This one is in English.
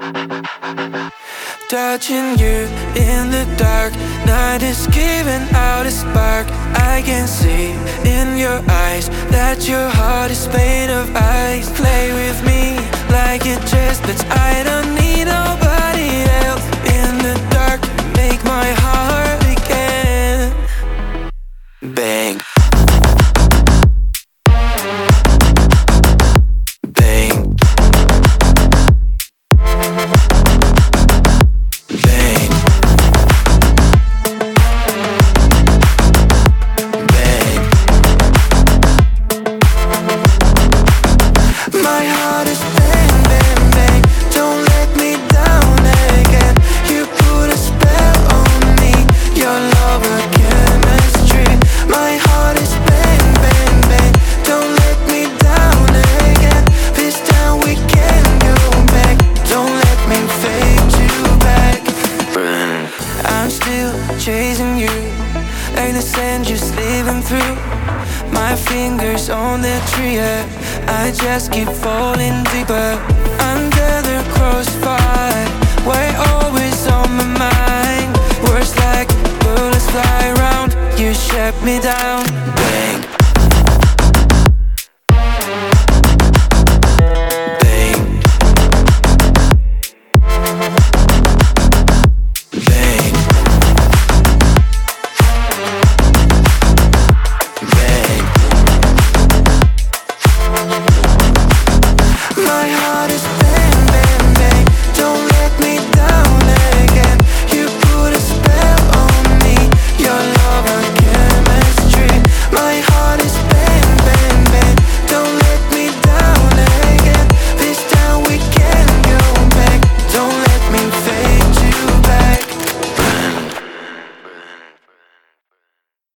Touching you in the dark, night is giving out a spark. I can see in your eyes that your heart is made of ice. Play with me like it just fits. I don't need nobody else in the dark. Make my heart again bang. Chasing you like the sand just leaving through my fingers on the tree. I just keep falling deeper.